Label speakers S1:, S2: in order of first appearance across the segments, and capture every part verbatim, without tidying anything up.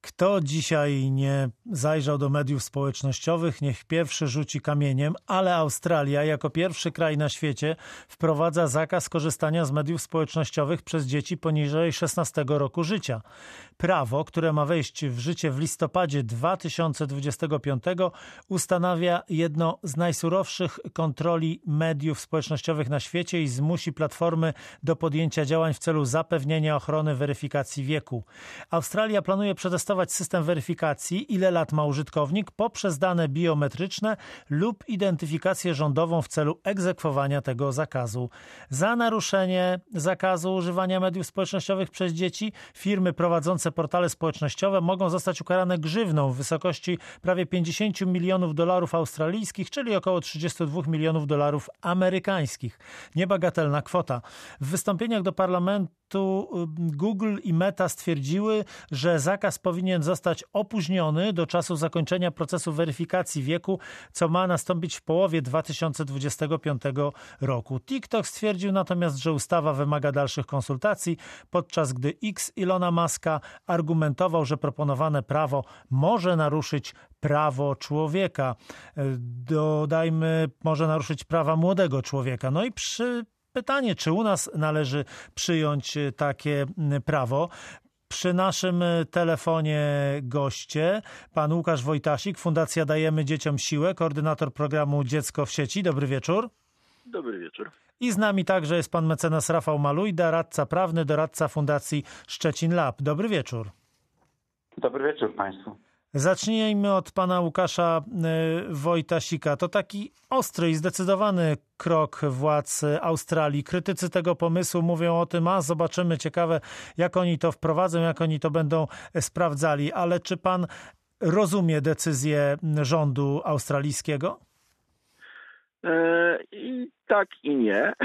S1: Kto dzisiaj nie zajrzał do mediów społecznościowych, niech pierwszy rzuci kamieniem, ale Australia jako pierwszy kraj na świecie wprowadza zakaz korzystania z mediów społecznościowych przez dzieci poniżej szesnastego roku życia. Prawo, które ma wejść w życie w listopadzie dwa tysiące dwudziestego piątego, ustanawia jedno z najsurowszych kontroli mediów społecznościowych na świecie i zmusi platformy do podjęcia działań w celu zapewnienia ochrony weryfikacji wieku. Australia planuje przetestować system weryfikacji, ile lat ma użytkownik, poprzez dane biometryczne lub identyfikację rządową w celu egzekwowania tego zakazu. Za naruszenie zakazu używania mediów społecznościowych przez dzieci firmy prowadzące portale społecznościowe mogą zostać ukarane grzywną w wysokości prawie pięćdziesiąt milionów dolarów australijskich, czyli około trzydzieści dwa milionów dolarów amerykańskich. Niebagatelna kwota. W wystąpieniach do parlamentu Google i Meta stwierdziły, że zakaz powinien zostać opóźniony do czasu zakończenia procesu weryfikacji wieku, co ma nastąpić w połowie dwa tysiące dwudziestego piątego roku. TikTok stwierdził natomiast, że ustawa wymaga dalszych konsultacji, podczas gdy X Ilona Muska argumentował, że proponowane prawo może naruszyć prawo człowieka. Dodajmy, może naruszyć prawa młodego człowieka. No i przy pytanie, czy u nas należy przyjąć takie prawo? Przy naszym telefonie goście, pan Łukasz Wojtasik, Fundacja Dajemy Dzieciom Siłę, koordynator programu Dziecko w sieci. Dobry wieczór.
S2: Dobry wieczór.
S1: I z nami także jest pan mecenas Rafał Malujda, radca prawny, doradca Fundacji Szczecin Lab. Dobry wieczór.
S3: Dobry wieczór państwu.
S1: Zacznijmy od pana Łukasza Wojtasika. To taki ostry i zdecydowany krok władz Australii. Krytycy tego pomysłu mówią o tym, a zobaczymy, ciekawe jak oni to wprowadzą, jak oni to będą sprawdzali. Ale czy pan rozumie decyzję rządu australijskiego?
S2: I tak i nie.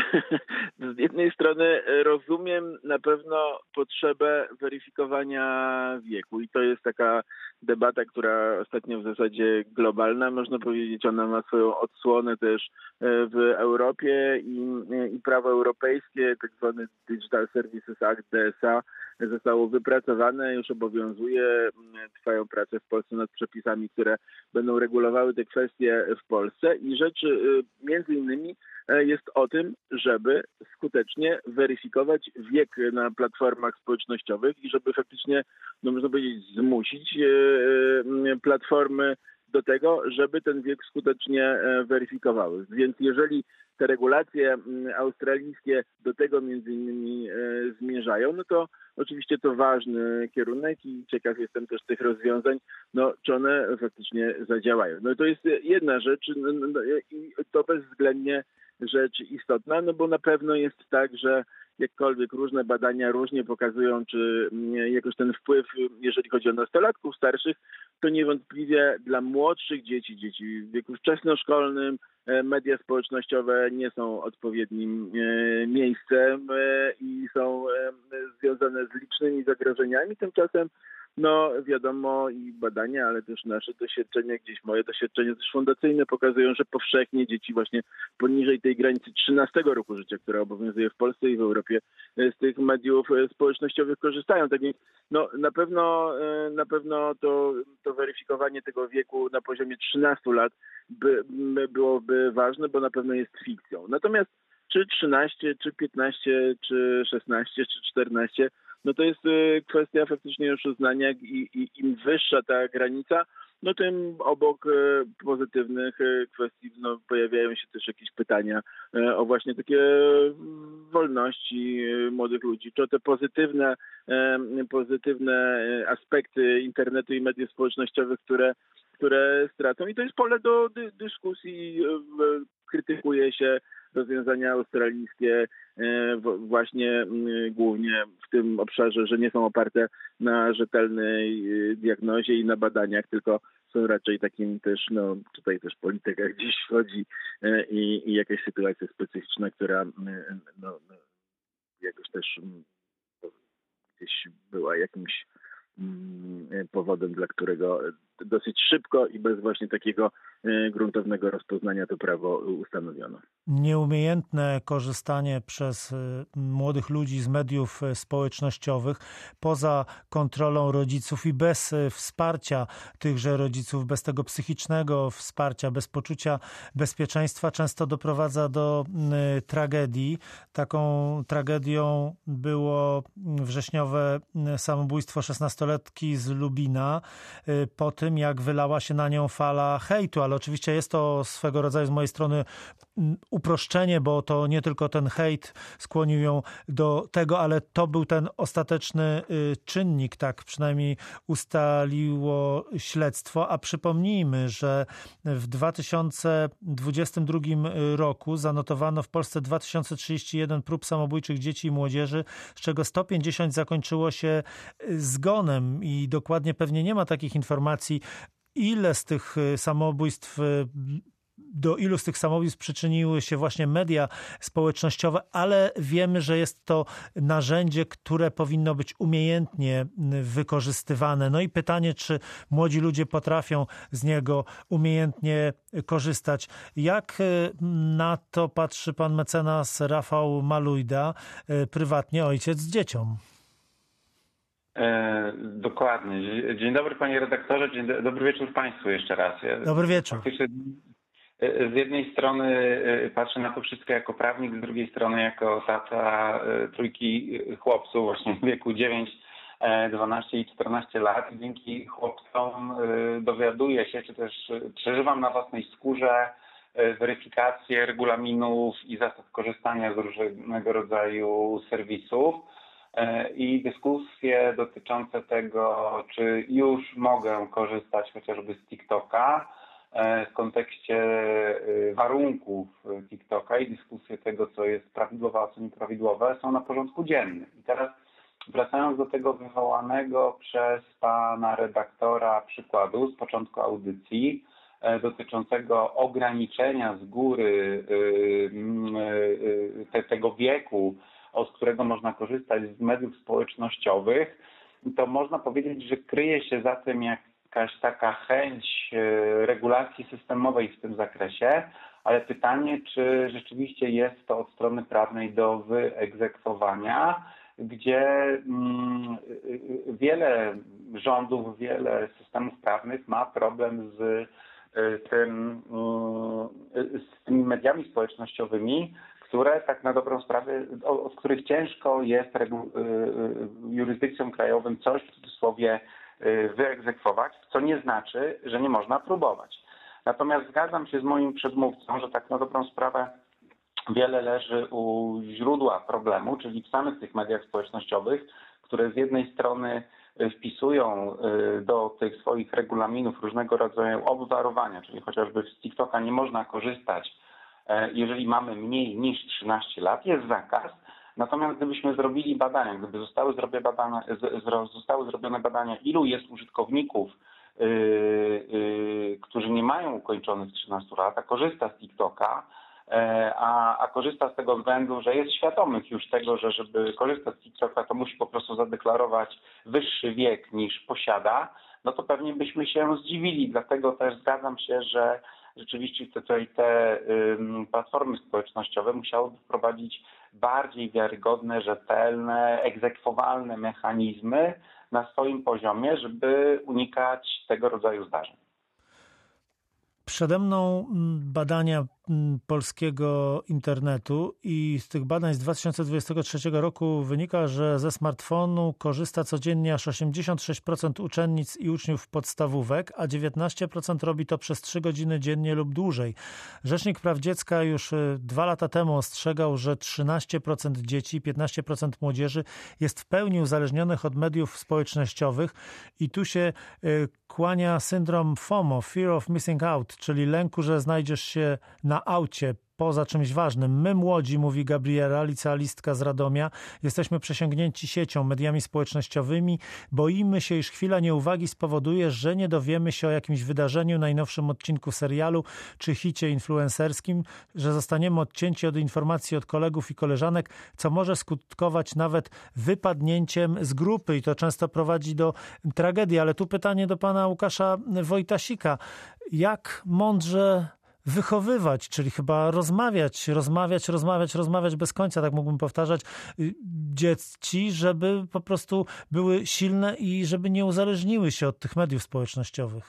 S2: Z jednej strony rozumiem na pewno potrzebę weryfikowania wieku i to jest taka debata, która ostatnio w zasadzie globalna, można powiedzieć, ona ma swoją odsłonę też w Europie i, i prawo europejskie, tak zwany Digital Services Act D S A, zostało wypracowane, już obowiązuje, trwają prace w Polsce nad przepisami, które będą regulowały te kwestie w Polsce i rzecz między innymi jest o tym, żeby skutecznie weryfikować wiek na platformach społecznościowych i żeby faktycznie, no można powiedzieć, zmusić platformy do tego, żeby ten wiek skutecznie weryfikowały. Więc jeżeli te regulacje australijskie do tego między innymi zmierzają, no to oczywiście to ważny kierunek i ciekaw jestem też tych rozwiązań, no czy one faktycznie zadziałają. No to jest jedna rzecz i to bezwzględnie rzecz istotna, no bo na pewno jest tak, że jakkolwiek różne badania różnie pokazują, czy jakoś ten wpływ, jeżeli chodzi o nastolatków starszych, to niewątpliwie dla młodszych dzieci, dzieci w wieku wczesnoszkolnym, media społecznościowe nie są odpowiednim miejscem i są związane z licznymi zagrożeniami. Tymczasem no wiadomo i badania, ale też nasze doświadczenia, gdzieś moje doświadczenia też fundacyjne pokazują, że powszechnie dzieci właśnie poniżej tej granicy trzynastego roku życia, która obowiązuje w Polsce i w Europie, z tych mediów społecznościowych korzystają. Tak więc no na pewno na pewno to, to weryfikowanie tego wieku na poziomie trzynastu lat by, byłoby ważne, bo na pewno jest fikcją. Natomiast czy trzynaście, czy piętnaście, czy szesnaście, czy czternaście, no to jest kwestia faktycznie już uznania i, i im wyższa ta granica, no tym obok pozytywnych kwestii no, pojawiają się też jakieś pytania o właśnie takie wolności młodych ludzi, czy o te pozytywne, pozytywne aspekty internetu i mediów społecznościowych, które, które stracą. I to jest pole do dy- dyskusji, krytykuje się rozwiązania australijskie właśnie głównie w tym obszarze, że nie są oparte na rzetelnej diagnozie i na badaniach, tylko są raczej takim też, no tutaj też polityka gdzieś wchodzi i, i jakaś sytuacja specyficzna, która no, jakoś też gdzieś była jakimś powodem, dla którego dosyć szybko i bez właśnie takiego gruntownego rozpoznania to prawo ustanowiono.
S1: Nieumiejętne korzystanie przez młodych ludzi z mediów społecznościowych poza kontrolą rodziców i bez wsparcia tychże rodziców, bez tego psychicznego wsparcia, bez poczucia bezpieczeństwa często doprowadza do tragedii. Taką tragedią było wrześniowe samobójstwo szesnastolatki z Lubina po tym, jak wylała się na nią fala hejtu, ale oczywiście jest to swego rodzaju z mojej strony uproszczenie, bo to nie tylko ten hejt skłonił ją do tego, ale to był ten ostateczny czynnik, tak przynajmniej ustaliło śledztwo. A przypomnijmy, że w dwa tysiące dwudziestym drugim roku zanotowano w Polsce dwa tysiące trzydzieści jeden prób samobójczych dzieci i młodzieży, z czego sto pięćdziesiąt zakończyło się zgonem i dokładnie pewnie nie ma takich informacji, ile z tych samobójstw do ilu z tych samobójstw przyczyniły się właśnie media społecznościowe, ale wiemy, że jest to narzędzie, które powinno być umiejętnie wykorzystywane. No i pytanie, czy młodzi ludzie potrafią z niego umiejętnie korzystać. Jak na to patrzy pan mecenas Rafał Malujda, prywatnie ojciec z dziecią?
S3: E, dokładnie. Dzień dobry panie redaktorze, dzień do, dobry wieczór państwu jeszcze raz. Ja,
S1: dobry wieczór.
S3: Z jednej strony patrzę na to wszystko jako prawnik, z drugiej strony jako tata trójki chłopców właśnie w wieku dziewięć, dwanaście i czternaście lat. I dzięki chłopcom dowiaduję się, czy też przeżywam na własnej skórze weryfikację regulaminów i zasad korzystania z różnego rodzaju serwisów i dyskusje dotyczące tego, czy już mogę korzystać chociażby z TikToka, w kontekście warunków TikToka i dyskusje tego, co jest prawidłowe, a co nieprawidłowe, są na porządku dziennym. I teraz wracając do tego wywołanego przez pana redaktora przykładu z początku audycji dotyczącego ograniczenia z góry te, tego wieku, od którego można korzystać z mediów społecznościowych, to można powiedzieć, że kryje się za tym jak jakaś taka chęć regulacji systemowej w tym zakresie, ale pytanie, czy rzeczywiście jest to od strony prawnej do wyegzekwowania, gdzie wiele rządów, wiele systemów prawnych ma problem z, tym, z tymi mediami społecznościowymi, które tak na dobrą sprawę, od których ciężko jest jurysdykcją krajową coś w cudzysłowie wyegzekwować, co nie znaczy, że nie można próbować. Natomiast zgadzam się z moim przedmówcą, że tak na dobrą sprawę wiele leży u źródła problemu, czyli w samych tych mediach społecznościowych, które z jednej strony wpisują do tych swoich regulaminów różnego rodzaju obwarowania, czyli chociażby z TikToka nie można korzystać, jeżeli mamy mniej niż trzynaście lat, jest zakaz. Natomiast gdybyśmy zrobili badania, gdyby zostały zrobione badania, zostały zrobione badania, ilu jest użytkowników, yy, yy, którzy nie mają ukończonych trzynastu lat, a korzysta z TikToka, yy, a, a korzysta z tego względu, że jest świadomych już tego, że żeby korzystać z TikToka, to musi po prostu zadeklarować wyższy wiek niż posiada, no to pewnie byśmy się zdziwili. Dlatego też zgadzam się, że rzeczywiście tutaj te y, platformy społecznościowe musiałyby wprowadzić bardziej wiarygodne, rzetelne, egzekwowalne mechanizmy na swoim poziomie, żeby unikać tego rodzaju zdarzeń.
S1: Przede mną badania polskiego internetu i z tych badań z dwa tysiące dwudziestego trzeciego roku wynika, że ze smartfonu korzysta codziennie aż osiemdziesiąt sześć procent uczennic i uczniów podstawówek, a dziewiętnaście procent robi to przez trzy godziny dziennie lub dłużej. Rzecznik Praw Dziecka już dwa lata temu ostrzegał, że trzynaście procent dzieci i piętnaście procent młodzieży jest w pełni uzależnionych od mediów społecznościowych i tu się kłania syndrom FOMO, Fear of Missing Out, czyli lęku, że znajdziesz się na aucie poza czymś ważnym. My młodzi, mówi Gabriela, licealistka z Radomia, jesteśmy przesiągnięci siecią, mediami społecznościowymi. Boimy się, iż chwila nieuwagi spowoduje, że nie dowiemy się o jakimś wydarzeniu, najnowszym odcinku serialu czy hicie influencerskim, że zostaniemy odcięci od informacji od kolegów i koleżanek, co może skutkować nawet wypadnięciem z grupy i to często prowadzi do tragedii. Ale tu pytanie do pana Łukasza Wojtasika. Jak mądrze wychowywać, czyli chyba rozmawiać, rozmawiać, rozmawiać, rozmawiać bez końca, tak mógłbym powtarzać, dzieci, żeby po prostu były silne i żeby nie uzależniły się od tych mediów społecznościowych?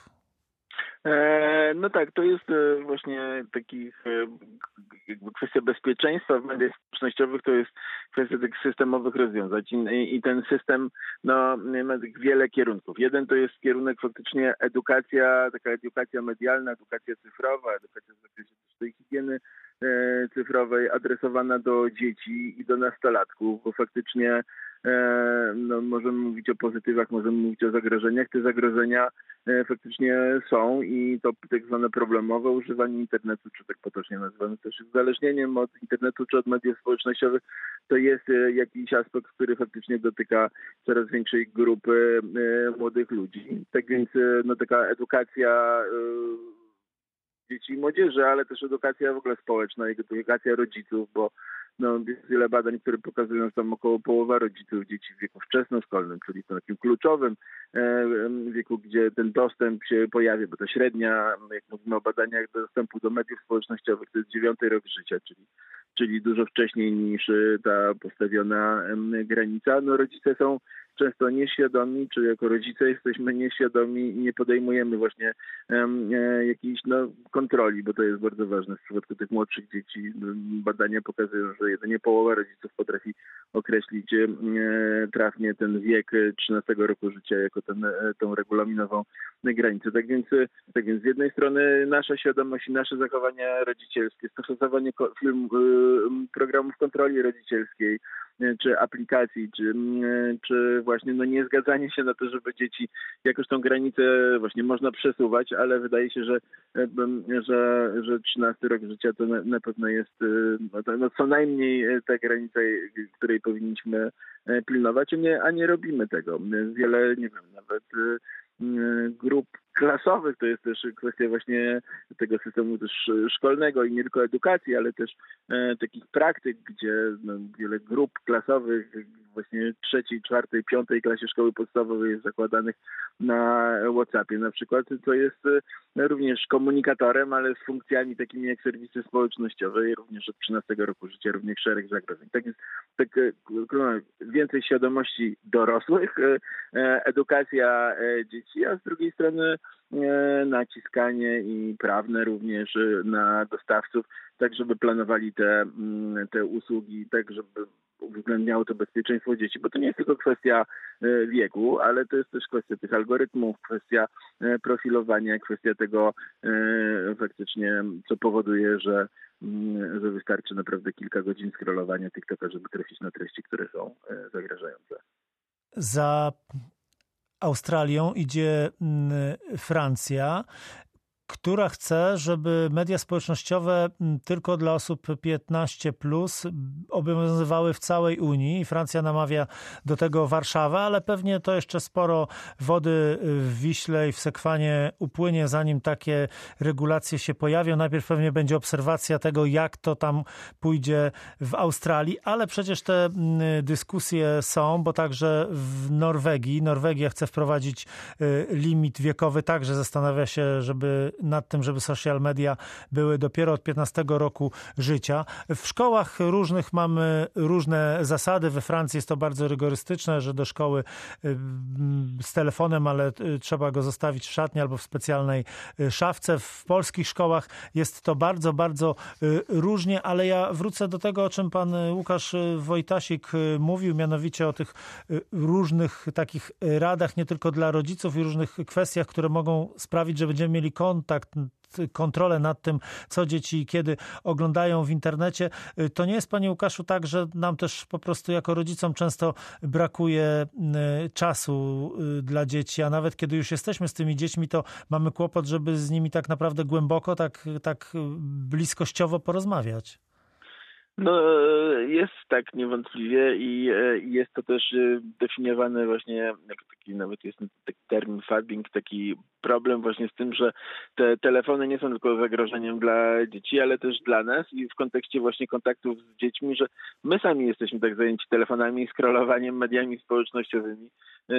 S2: No tak, to jest właśnie takich jakby kwestia bezpieczeństwa w mediach społecznościowych, to jest kwestia tych systemowych rozwiązań i, i ten system no, ma wiele kierunków. Jeden to jest kierunek faktycznie edukacja, taka edukacja medialna, edukacja cyfrowa, edukacja w zakresie tej higieny cyfrowej adresowana do dzieci i do nastolatków, bo faktycznie no, możemy mówić o pozytywach, możemy mówić o zagrożeniach. Te zagrożenia faktycznie są i to tak zwane problemowe używanie internetu, czy tak potocznie nazywane też uzależnieniem od internetu, czy od mediów społecznościowych, to jest jakiś aspekt, który faktycznie dotyka coraz większej grupy młodych ludzi. Tak więc no, taka edukacja dzieci i młodzieży, ale też edukacja w ogóle społeczna, edukacja rodziców, bo no, jest wiele badań, które pokazują, że tam około połowa rodziców dzieci w wieku wczesnoszkolnym, czyli w takim kluczowym e, wieku, gdzie ten dostęp się pojawia, bo to średnia, jak mówimy o badaniach dostępu do mediów społecznościowych, to jest dziewiąty rok życia, czyli, czyli dużo wcześniej niż ta postawiona e, granica. No, rodzice są często nieświadomi, czy jako rodzice jesteśmy nieświadomi i nie podejmujemy właśnie um, e, jakiejś no, kontroli, bo to jest bardzo ważne w przypadku tych młodszych dzieci. Badania pokazują, że jedynie połowa rodziców potrafi określić e, trafnie ten wiek trzynastego roku życia jako ten, e, tą regulaminową granicę. Tak więc, tak więc z jednej strony nasza świadomość i nasze zachowania rodzicielskie, stosowanie film, e, programów kontroli rodzicielskiej, czy aplikacji, czy, czy właśnie no nie zgadzanie się na to, żeby dzieci jakoś tą granicę właśnie można przesuwać, ale wydaje się, że, że, że trzynasty rok życia to na, na pewno jest no, to, no co najmniej ta granica, której powinniśmy pilnować, a nie, a nie robimy tego. Wiele, nie wiem, nawet grup klasowych, to jest też kwestia właśnie tego systemu też szkolnego i nie tylko edukacji, ale też e, takich praktyk, gdzie no, wiele grup klasowych właśnie trzeciej, czwartej, piątej klasie szkoły podstawowej jest zakładanych na WhatsAppie na przykład, co jest e, również komunikatorem, ale z funkcjami takimi jak serwisy społecznościowe i również od trzynastego roku życia również szereg zagrożeń. Tak jest tak, e, więcej świadomości dorosłych, e, edukacja e, dzieci, a z drugiej strony naciskanie i prawne również na dostawców, tak żeby planowali te, te usługi, tak żeby uwzględniało to bezpieczeństwo dzieci, bo to nie jest tylko kwestia wieku, ale to jest też kwestia tych algorytmów, kwestia profilowania, kwestia tego faktycznie, co powoduje, że, że wystarczy naprawdę kilka godzin scrollowania TikToka, żeby trafić na treści, które są zagrażające.
S1: Za Australią idzie Francja, która chce, żeby media społecznościowe tylko dla osób piętnaście plus obowiązywały w całej Unii. Francja namawia do tego Warszawę, ale pewnie to jeszcze sporo wody w Wiśle i w Sekwanie upłynie, zanim takie regulacje się pojawią. Najpierw pewnie będzie obserwacja tego, jak to tam pójdzie w Australii, ale przecież te dyskusje są, bo także w Norwegii, Norwegia chce wprowadzić limit wiekowy, także zastanawia się, żeby nad tym, żeby social media były dopiero od piętnastego roku życia. W szkołach różnych mamy różne zasady. We Francji jest to bardzo rygorystyczne, że do szkoły z telefonem, ale trzeba go zostawić w szatni albo w specjalnej szafce. W polskich szkołach jest to bardzo, bardzo różnie, ale ja wrócę do tego, o czym pan Łukasz Wojtasik mówił, mianowicie o tych różnych takich radach, nie tylko dla rodziców i różnych kwestiach, które mogą sprawić, że będziemy mieli kontakt kontrolę nad tym, co dzieci kiedy oglądają w internecie. To nie jest, panie Łukaszu, tak, że nam też po prostu jako rodzicom często brakuje czasu dla dzieci, a nawet kiedy już jesteśmy z tymi dziećmi, to mamy kłopot, żeby z nimi tak naprawdę głęboko, tak, tak bliskościowo porozmawiać.
S2: No jest tak niewątpliwie i jest to też definiowane właśnie jako taki, nawet jest taki termin fabbing, taki problem właśnie z tym, że te telefony nie są tylko zagrożeniem dla dzieci, ale też dla nas i w kontekście właśnie kontaktów z dziećmi, że my sami jesteśmy tak zajęci telefonami, scrollowaniem, mediami społecznościowymi,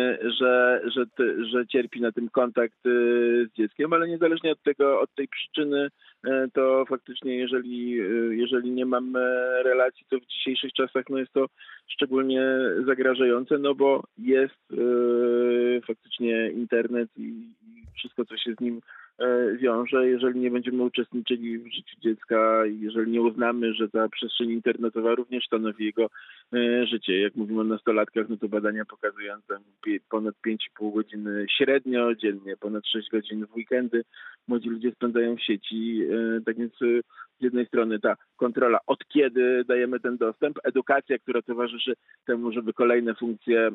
S2: że, że, te, że cierpi na tym kontakt z dzieckiem, ale niezależnie od tego, od tej przyczyny, to faktycznie jeżeli, jeżeli nie mamy relacji, to w dzisiejszych czasach no jest to szczególnie zagrażające, no bo jest yy, faktycznie internet i, i wszystko, co się z nim yy, wiąże. Jeżeli nie będziemy uczestniczyli w życiu dziecka i jeżeli nie uznamy, że ta przestrzeń internetowa również stanowi jego yy, życie. Jak mówimy o nastolatkach, no to badania pokazują tam ponad pięć i pół godziny średnio dziennie, ponad sześć godzin w weekendy młodzi ludzie spędzają w sieci. Yy, tak więc yy, z jednej strony ta kontrola, od kiedy dajemy ten dostęp, edukacja, która towarzyszy temu, żeby kolejne funkcje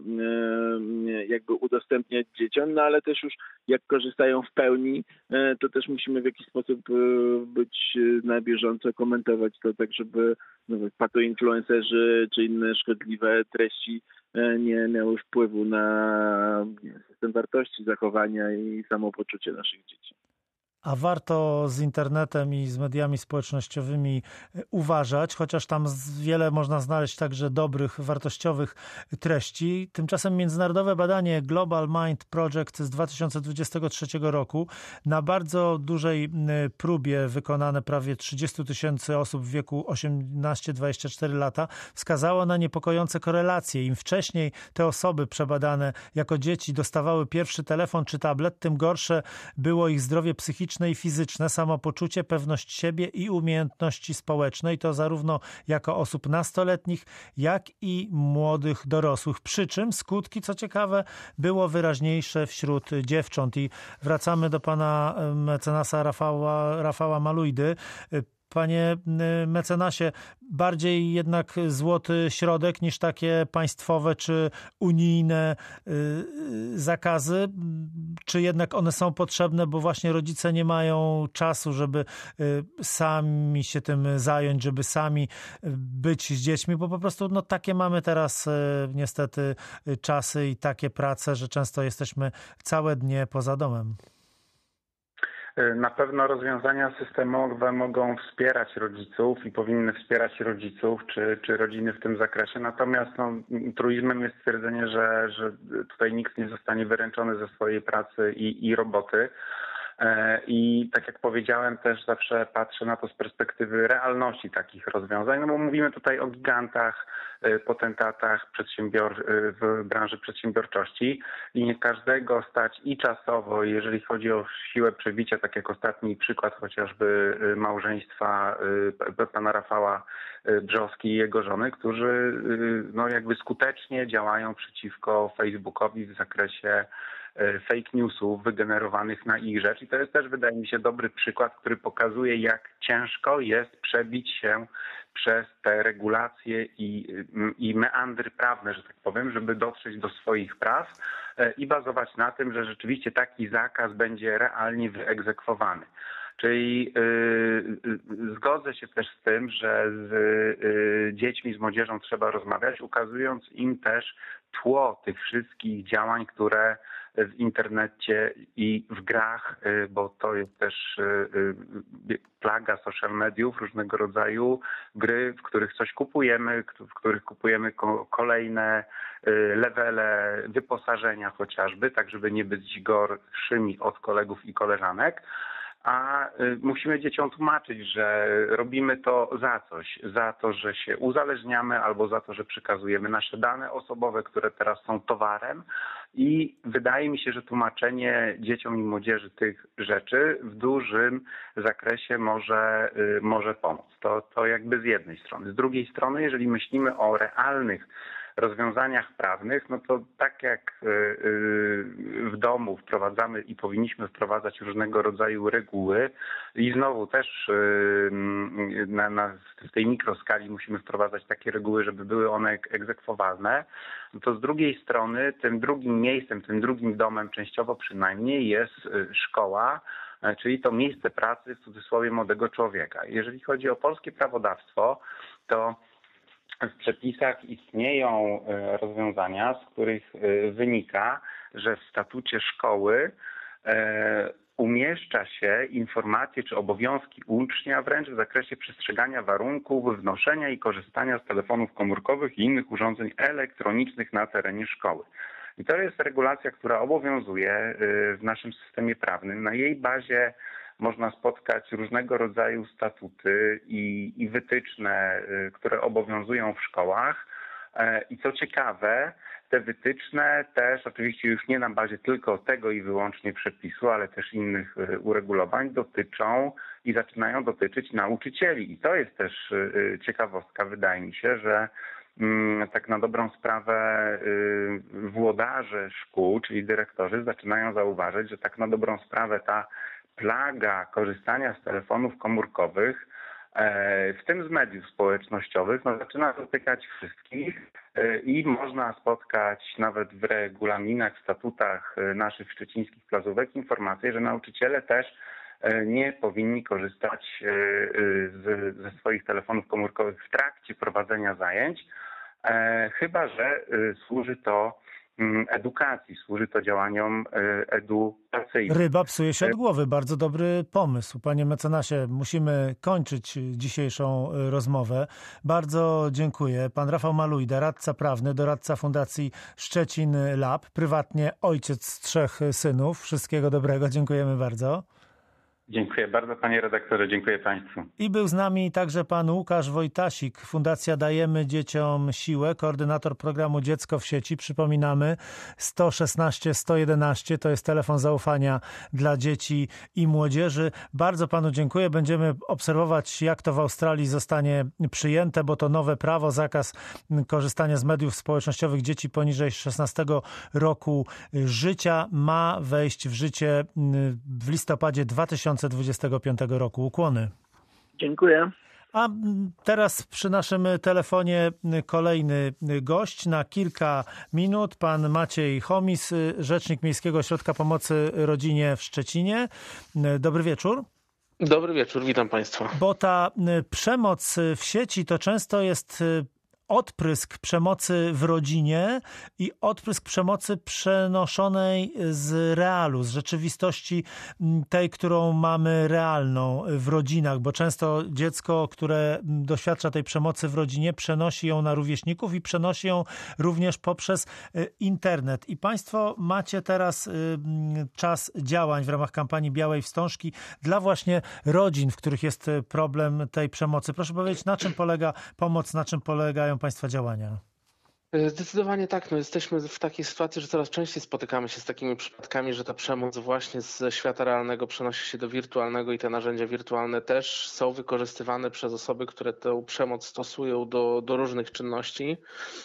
S2: jakby udostępniać dzieciom, no ale też już jak korzystają w pełni, to też musimy w jakiś sposób być na bieżąco, komentować to tak, żeby no, patoinfluencerzy czy inne szkodliwe treści nie miały wpływu na system wartości, zachowania i samopoczucie naszych dzieci.
S1: A warto z internetem i z mediami społecznościowymi uważać, chociaż tam wiele można znaleźć także dobrych, wartościowych treści. Tymczasem międzynarodowe badanie Global Mind Project z dwa tysiące dwudziestego trzeciego roku na bardzo dużej próbie wykonane prawie trzydzieści tysięcy osób w wieku osiemnaście do dwudziestu czterech lata wskazało na niepokojące korelacje. Im wcześniej te osoby przebadane jako dzieci dostawały pierwszy telefon czy tablet, tym gorsze było ich zdrowie psychiczne i fizyczne, samopoczucie, pewność siebie i umiejętności społeczne i to zarówno jako osób nastoletnich, jak i młodych dorosłych. Przy czym skutki, co ciekawe, było wyraźniejsze wśród dziewcząt. I wracamy do pana mecenasa Rafała, Rafała Malujdy. Panie mecenasie, bardziej jednak złoty środek niż takie państwowe czy unijne zakazy? Czy jednak one są potrzebne, bo właśnie rodzice nie mają czasu, żeby sami się tym zająć, żeby sami być z dziećmi, bo po prostu no, takie mamy teraz niestety czasy i takie prace, że często jesteśmy całe dnie poza domem.
S3: Na pewno rozwiązania systemowe mogą wspierać rodziców i powinny wspierać rodziców czy, czy rodziny w tym zakresie. Natomiast no, truizmem jest stwierdzenie, że, że tutaj nikt nie zostanie wyręczony ze swojej pracy i, i roboty. I tak jak powiedziałem, też zawsze patrzę na to z perspektywy realności takich rozwiązań, no bo mówimy tutaj o gigantach, potentatach przedsiębior- w branży przedsiębiorczości i nie każdego stać i czasowo, jeżeli chodzi o siłę przebicia, tak jak ostatni przykład chociażby małżeństwa pana Rafała Brzozki i jego żony, którzy no jakby skutecznie działają przeciwko Facebookowi w zakresie fake newsów wygenerowanych na ich rzecz. I to jest też, wydaje mi się, dobry przykład, który pokazuje, jak ciężko jest przebić się przez te regulacje i, i meandry prawne, że tak powiem, żeby dotrzeć do swoich praw i bazować na tym, że rzeczywiście taki zakaz będzie realnie wyegzekwowany. Czyli yy, zgodzę się też z tym, że z yy, dziećmi, z młodzieżą trzeba rozmawiać, ukazując im też tło tych wszystkich działań, które w internecie i w grach, yy, bo to jest też yy, plaga social mediów różnego rodzaju, gry, w których coś kupujemy, w których kupujemy ko- kolejne yy, levele wyposażenia chociażby, tak żeby nie być gorszymi od kolegów i koleżanek. A musimy dzieciom tłumaczyć, że robimy to za coś, za to, że się uzależniamy albo za to, że przekazujemy nasze dane osobowe, które teraz są towarem i wydaje mi się, że tłumaczenie dzieciom i młodzieży tych rzeczy w dużym zakresie może, może pomóc. To, to jakby z jednej strony. Z drugiej strony, jeżeli myślimy o realnych rozwiązaniach prawnych, no to tak jak w domu wprowadzamy i powinniśmy wprowadzać różnego rodzaju reguły i znowu też na, na, w tej mikroskali musimy wprowadzać takie reguły, żeby były one egzekwowalne, no to z drugiej strony tym drugim miejscem, tym drugim domem częściowo przynajmniej jest szkoła, czyli to miejsce pracy w cudzysłowie młodego człowieka. Jeżeli chodzi o polskie prawodawstwo, to w przepisach istnieją rozwiązania, z których wynika, że w statucie szkoły umieszcza się informacje czy obowiązki ucznia wręcz w zakresie przestrzegania warunków wnoszenia i korzystania z telefonów komórkowych i innych urządzeń elektronicznych na terenie szkoły. I to jest regulacja, która obowiązuje w naszym systemie prawnym. Na jej bazie można spotkać różnego rodzaju statuty i, i wytyczne, które obowiązują w szkołach. I co ciekawe, te wytyczne też oczywiście już nie na bazie tylko tego i wyłącznie przepisu, ale też innych uregulowań dotyczą i zaczynają dotyczyć nauczycieli. I to jest też ciekawostka, wydaje mi się, że tak na dobrą sprawę włodarze szkół, czyli dyrektorzy zaczynają zauważyć, że tak na dobrą sprawę ta plaga korzystania z telefonów komórkowych, w tym z mediów społecznościowych, no, zaczyna dotykać wszystkich i można spotkać nawet w regulaminach, w statutach naszych szczecińskich placówek informację, że nauczyciele też nie powinni korzystać z, ze swoich telefonów komórkowych w trakcie prowadzenia zajęć, chyba że służy to edukacji, służy to działaniom edukacyjnym.
S1: Ryba psuje się od głowy. Bardzo dobry pomysł. Panie mecenasie, musimy kończyć dzisiejszą rozmowę. Bardzo dziękuję. Pan Rafał Malujda, radca prawny, doradca Fundacji Szczecin Lab, prywatnie ojciec trzech synów. Wszystkiego dobrego. Dziękujemy bardzo.
S3: Dziękuję bardzo, panie redaktorze, dziękuję państwu.
S1: I był z nami także pan Łukasz Wojtasik, Fundacja Dajemy Dzieciom Siłę, koordynator programu Dziecko w sieci. Przypominamy, sto szesnaście sto jedenaście to jest telefon zaufania dla dzieci i młodzieży. Bardzo panu dziękuję. Będziemy obserwować, jak to w Australii zostanie przyjęte, bo to nowe prawo, zakaz korzystania z mediów społecznościowych dzieci poniżej szesnastego roku życia ma wejść w życie w listopadzie dwa tysiące dwudziestego piątego roku. Ukłony.
S2: Dziękuję.
S1: A teraz przy naszym telefonie kolejny gość na kilka minut. Pan Maciej Chomis, rzecznik Miejskiego Ośrodka Pomocy Rodzinie w Szczecinie. Dobry wieczór.
S4: Dobry wieczór, witam państwa.
S1: Bo ta przemoc w sieci to często jest odprysk przemocy w rodzinie i odprysk przemocy przenoszonej z realu, z rzeczywistości tej, którą mamy realną w rodzinach, bo często dziecko, które doświadcza tej przemocy w rodzinie, przenosi ją na rówieśników i przenosi ją również poprzez internet. I państwo macie teraz czas działań w ramach kampanii Białej Wstążki dla właśnie rodzin, w których jest problem tej przemocy. Proszę powiedzieć, na czym polega pomoc, na czym polegają państwa działania?
S4: Zdecydowanie tak. No jesteśmy w takiej sytuacji, że coraz częściej spotykamy się z takimi przypadkami, że ta przemoc właśnie ze świata realnego przenosi się do wirtualnego i te narzędzia wirtualne też są wykorzystywane przez osoby, które tę przemoc stosują do, do różnych czynności.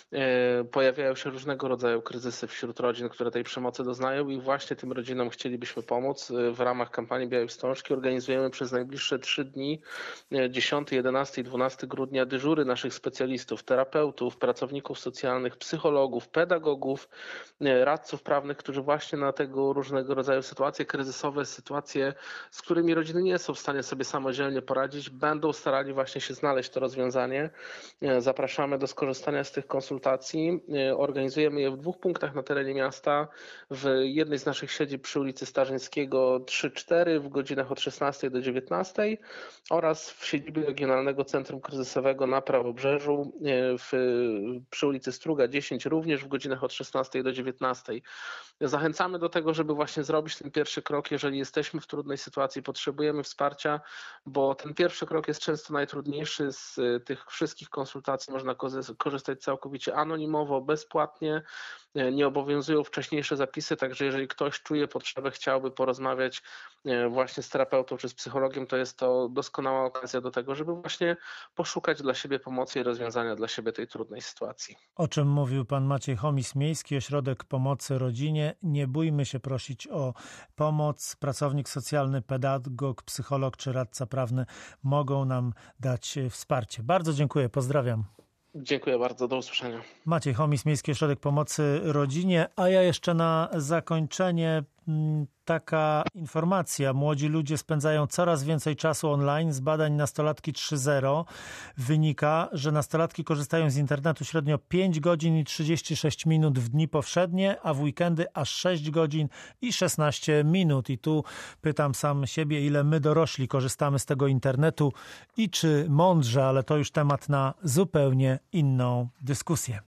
S4: Pojawiają się różnego rodzaju kryzysy wśród rodzin, które tej przemocy doznają i właśnie tym rodzinom chcielibyśmy pomóc. W ramach kampanii Białej Wstążki organizujemy przez najbliższe trzy dni, dziesiątego, jedenastego i dwunastego grudnia, dyżury naszych specjalistów, terapeutów, pracowników socjalnych, psychologów, pedagogów, radców prawnych, którzy właśnie na tego różnego rodzaju sytuacje kryzysowe, sytuacje, z którymi rodziny nie są w stanie sobie samodzielnie poradzić, będą starali właśnie się znaleźć to rozwiązanie. Zapraszamy do skorzystania z tych konsultacji. Organizujemy je w dwóch punktach na terenie miasta. W jednej z naszych siedzib przy ulicy Starzyńskiego trzy cztery w godzinach od szesnastej do dziewiętnastej oraz w siedzibie Regionalnego Centrum Kryzysowego na Prawobrzeżu w, przy ulicy Struga dziesięć również w godzinach od szesnastej do dziewiętnastej. Zachęcamy do tego, żeby właśnie zrobić ten pierwszy krok, jeżeli jesteśmy w trudnej sytuacji, potrzebujemy wsparcia, bo ten pierwszy krok jest często najtrudniejszy. Z tych wszystkich konsultacji można korzystać całkowicie anonimowo, bezpłatnie. nie obowiązują wcześniejsze zapisy, także jeżeli ktoś czuje potrzebę, chciałby porozmawiać właśnie z terapeutą czy z psychologiem, to jest to doskonała okazja do tego, żeby właśnie poszukać dla siebie pomocy i rozwiązania dla siebie tej trudnej sytuacji.
S1: O czym mówił pan Maciej Chomis, Miejski Ośrodek Pomocy Rodzinie. Nie bójmy się prosić o pomoc. Pracownik socjalny, pedagog, psycholog czy radca prawny mogą nam dać wsparcie. Bardzo dziękuję, pozdrawiam.
S4: Dziękuję bardzo, do usłyszenia.
S1: Maciej Chomis, Miejski Ośrodek Pomocy Rodzinie, a ja jeszcze na zakończenie taka informacja. Młodzi ludzie spędzają coraz więcej czasu online. Z badań Nastolatki trzy zero wynika, że nastolatki korzystają z internetu średnio pięć godzin i trzydzieści sześć minut w dni powszednie, a w weekendy aż sześć godzin i szesnaście minut. I tu pytam sam siebie, ile my dorośli korzystamy z tego internetu i czy mądrze, ale to już temat na zupełnie inną dyskusję.